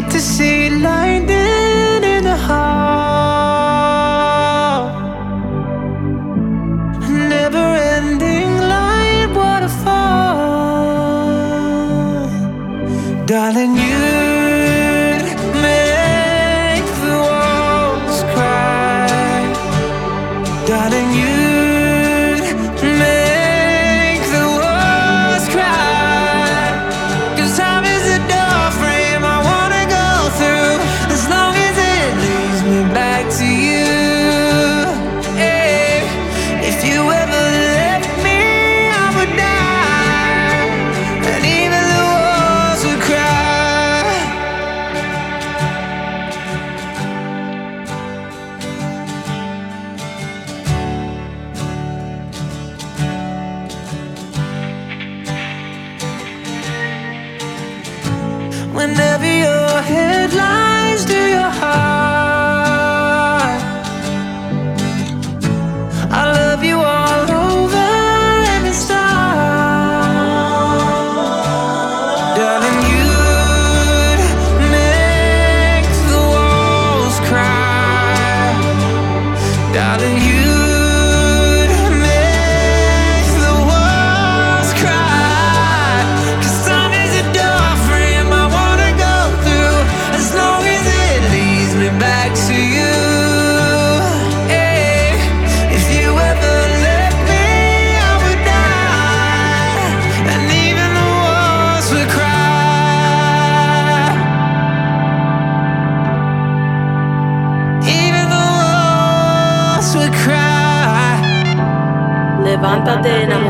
to see lightning in the heart, never-ending light waterfall. Darling, you'd make the walls cry. Darling, you'd make the walls cry. 'Cause time is a door frame I wanna go through, as long as it leads me back to you. Hey, if you ever left me, I would die, and even the walls would cry. Whenever your head lies to your heart, I love you all over every star. Darling, you'd make the walls cry. Darling, you'd make the walls cry. 'Cause time is a door frame I wanna go through, as long as it leads me back to you. Hey, if you ever left me, I would die, and even the walls would cry. Even the walls would cry. Levántate enamorado.